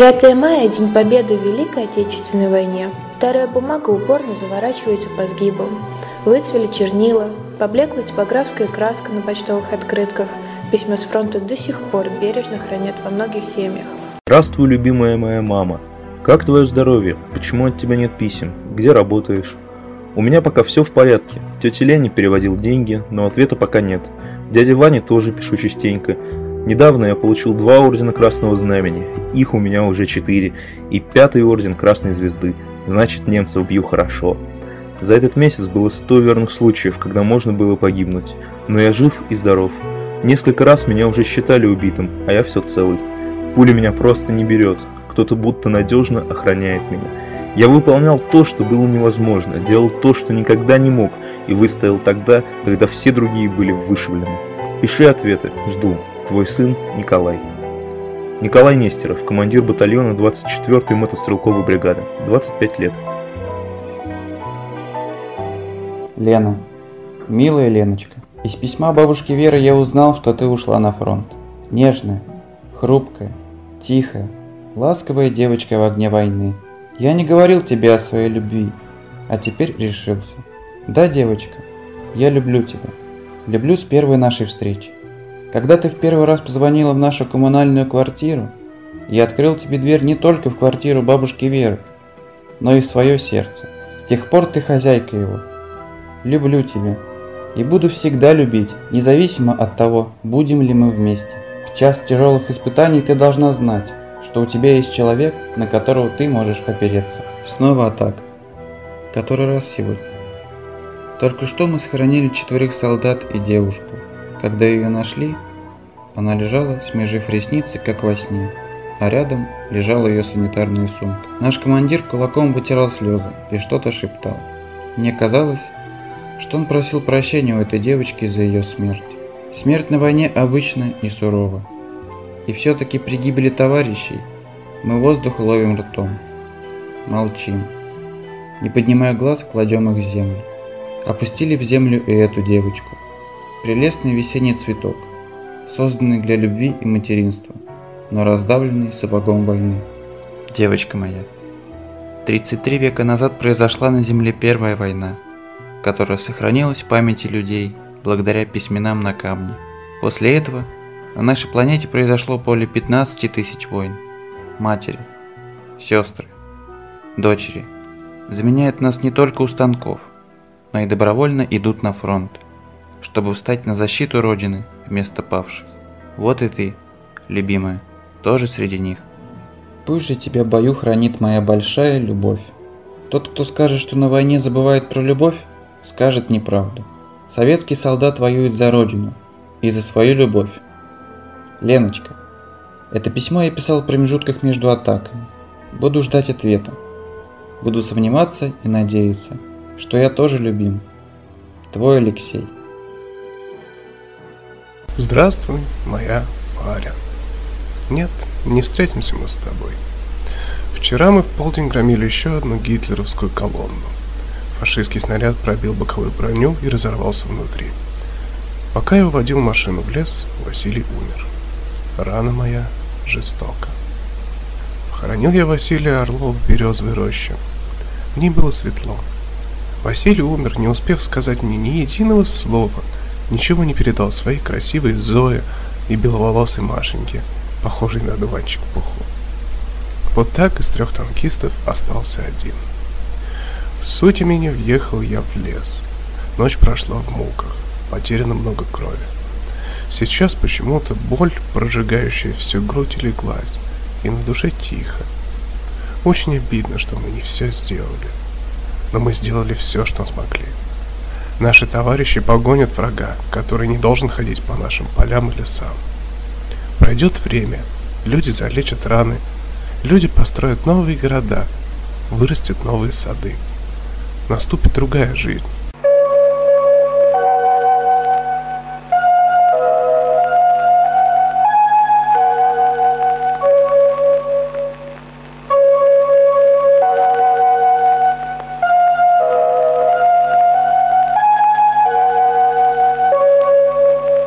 9 мая – День Победы в Великой Отечественной войне. Старая бумага упорно заворачивается по сгибам. Выцвели чернила, поблекла типографская краска на почтовых открытках. Письма с фронта до сих пор бережно хранят во многих семьях. Здравствуй, любимая моя мама. Как твое здоровье? Почему от тебя нет писем? Где работаешь? У меня пока все в порядке. Тете Лене переводил деньги, но ответа пока нет. Дяде Ване тоже пишу частенько. Недавно я получил 2 ордена Красного Знамени. Их у меня уже 4. И 5-й орден Красной Звезды. Значит, немцев бью хорошо. За этот месяц было 100 верных случаев, когда можно было погибнуть. Но я жив и здоров. Несколько раз меня уже считали убитым, а я все целый. Пуля меня просто не берет. Кто-то будто надежно охраняет меня. Я выполнял то, что было невозможно, делал то, что никогда не мог, и выстоял тогда, когда все другие были вышиблены. Пиши ответы, жду. Твой сын Николай. Николай Нестеров, командир батальона 24-й мотострелковой бригады, 25 лет. Лена. Милая Леночка, из письма бабушки Веры я узнал, что ты ушла на фронт. Нежная, хрупкая, тихая, ласковая девочка в огне войны. Я не говорил тебе о своей любви, а теперь решился. Да, девочка, я люблю тебя. Люблю с первой нашей встречи. Когда ты в первый раз позвонила в нашу коммунальную квартиру, я открыл тебе дверь не только в квартиру бабушки Веры, но и в свое сердце. С тех пор ты хозяйка его. Люблю тебя и буду всегда любить, независимо от того, будем ли мы вместе. В час тяжелых испытаний ты должна знать, что у тебя есть человек, на которого ты можешь опереться. Снова атака. Который раз сегодня. Только что мы сохранили 4 солдат и девушку. Когда ее нашли, она лежала, смежив ресницы, как во сне, а рядом лежала ее санитарная сумка. Наш командир кулаком вытирал слезы и что-то шептал. Мне казалось, что он просил прощения у этой девочки за ее смерть. Смерть на войне обычно и сурова. И все-таки при гибели товарищей мы воздух ловим ртом. Молчим. Не поднимая глаз, кладем их в землю. Опустили в землю и эту девочку. Прелестный весенний цветок, созданный для любви и материнства, но раздавленный сапогом войны. Девочка моя, 33 века назад произошла на земле первая война, которая сохранилась в памяти людей благодаря письменам на камне. После этого на нашей планете произошло более 15 тысяч войн. Матери, сестры, дочери заменяют нас не только у станков, но и добровольно идут на фронт, чтобы встать на защиту Родины вместо павших. Вот и ты, любимая, тоже среди них. Пусть же тебя в бою хранит моя большая любовь. Тот, кто скажет, что на войне забывает про любовь, скажет неправду. Советский солдат воюет за Родину и за свою любовь. Леночка, это письмо я писал в промежутках между атаками. Буду ждать ответа. Буду сомневаться и надеяться, что я тоже любим. Твой Алексей. Здравствуй, моя Варя. Нет, не встретимся мы с тобой. Вчера мы в полдень громили еще одну гитлеровскую колонну. Фашистский снаряд пробил боковую броню и разорвался внутри. Пока я уводил машину в лес, Василий умер. Рана моя жестока. Похоронил я Василия Орлова в березовой роще. В ней было светло. Василий умер, не успев сказать мне ни единого слова, ничего не передал своей красивой Зое и беловолосой Машеньке, похожей на одуванчик в пуху. Вот так из 3 танкистов остался один. В Сутемени въехал я в лес. Ночь прошла в муках, потеряно много крови. Сейчас почему-то боль, прожигающая всю грудь, леглась, и на душе тихо. Очень обидно, что мы не все сделали. Но мы сделали все, что смогли. Наши товарищи погонят врага, который не должен ходить по нашим полям и лесам. Пройдет время, люди залечат раны, люди построят новые города, вырастят новые сады. Наступит другая жизнь.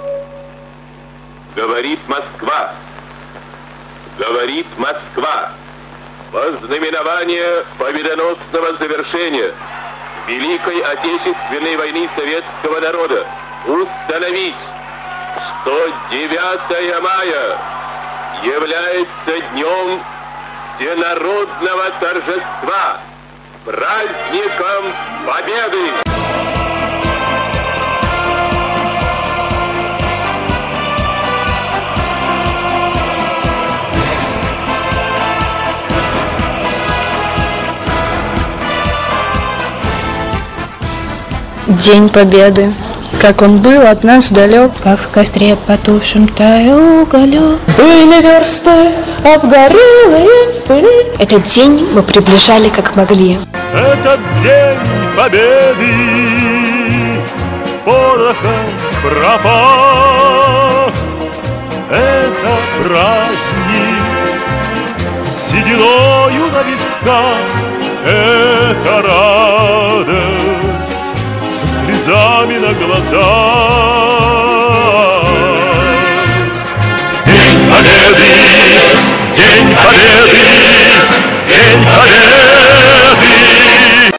Говорит Москва. Говорит Москва. во знаменование победоносного завершения Великой Отечественной войны советского народа установить, что 9 мая является днем всенародного торжества, праздником Победы! День Победы, как он был от нас далек, как в костре потушим таял уголек. Были версты обгорелые в пыли. Этот день мы приближали как могли. Этот день Победы пороха пропах. Это праздник сединою на висках. Это радость со слезами на глазах. День Победы! День Победы! День Победы!